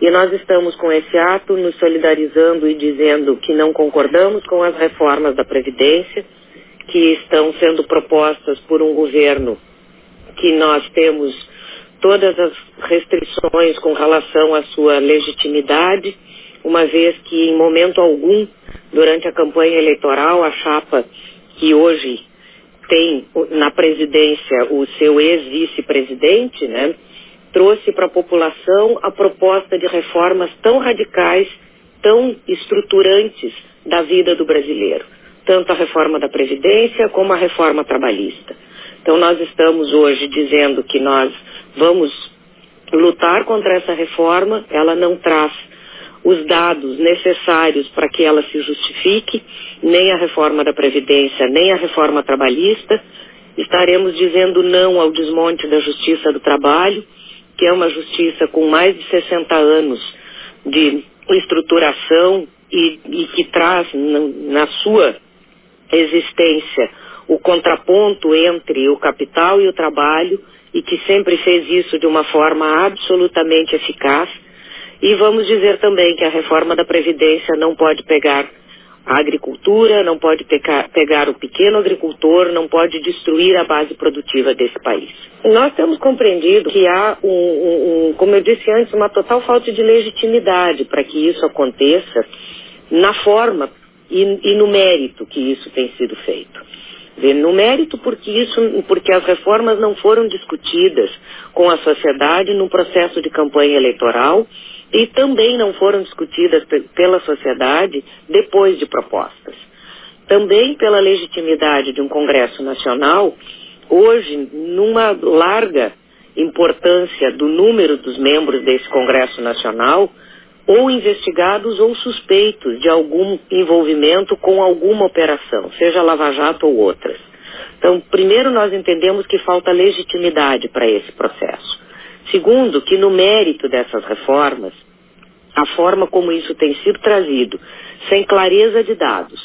E nós estamos com esse ato nos solidarizando e dizendo que não concordamos com as reformas da Previdência que estão sendo propostas por um governo que nós temos todas as restrições com relação à sua legitimidade, uma vez que em momento algum, durante a campanha eleitoral, a chapa que hoje tem na presidência o seu ex-vice-presidente, né, trouxe para a população a proposta de reformas tão radicais, tão estruturantes da vida do brasileiro. Tanto a reforma da Previdência como a reforma trabalhista. Então nós estamos hoje dizendo que nós vamos lutar contra essa reforma, ela não traz os dados necessários para que ela se justifique, nem a reforma da Previdência, nem a reforma trabalhista. Estaremos dizendo não ao desmonte da Justiça do Trabalho, que é uma justiça com mais de 60 anos de estruturação e que traz na sua existência o contraponto entre o capital e o trabalho e que sempre fez isso de uma forma absolutamente eficaz. E vamos dizer também que a reforma da Previdência não pode pegar a agricultura, não pode pegar o pequeno agricultor, não pode destruir a base produtiva desse país. Nós temos compreendido que há, como eu disse antes, uma total falta de legitimidade para que isso aconteça na forma e no mérito que isso tem sido feito. No mérito porque as reformas não foram discutidas com a sociedade no processo de campanha eleitoral e também não foram discutidas pela sociedade depois de propostas. Também pela legitimidade de um Congresso Nacional, hoje, numa larga importância do número dos membros desse Congresso Nacional, ou investigados ou suspeitos de algum envolvimento com alguma operação, seja Lava Jato ou outras. Então, primeiro nós entendemos que falta legitimidade para esse processo. Segundo, que no mérito dessas reformas, a forma como isso tem sido trazido, sem clareza de dados,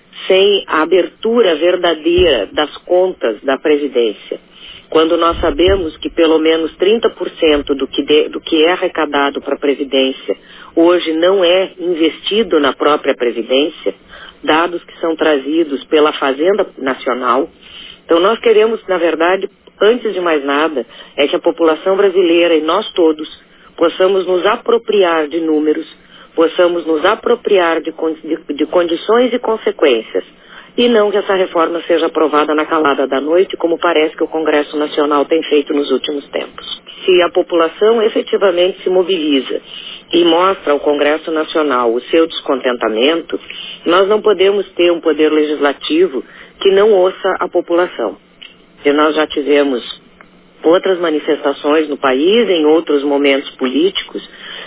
sem a abertura verdadeira das contas da Previdência, quando nós sabemos que pelo menos 30% do que é arrecadado para a Previdência hoje não é investido na própria Previdência, dados que são trazidos pela Fazenda Nacional. Então nós queremos, na verdade, antes de mais nada, é que a população brasileira e nós todos possamos nos apropriar de números, possamos nos apropriar de condições e consequências, e não que essa reforma seja aprovada na calada da noite, como parece que o Congresso Nacional tem feito nos últimos tempos. Se a população efetivamente se mobiliza e mostra ao Congresso Nacional o seu descontentamento, nós não podemos ter um poder legislativo que não ouça a população. E nós já tivemos outras manifestações no país, em outros momentos políticos,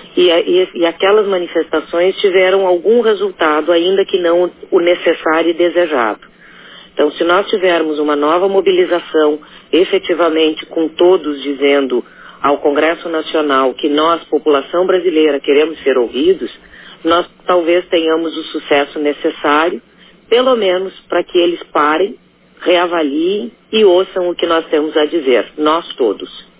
e aquelas manifestações tiveram algum resultado, ainda que não o necessário e desejado. Então, se nós tivermos uma nova mobilização, efetivamente com todos dizendo ao Congresso Nacional que nós, população brasileira, queremos ser ouvidos, nós talvez tenhamos o sucesso necessário, pelo menos para que eles parem, reavaliem e ouçam o que nós temos a dizer, nós todos.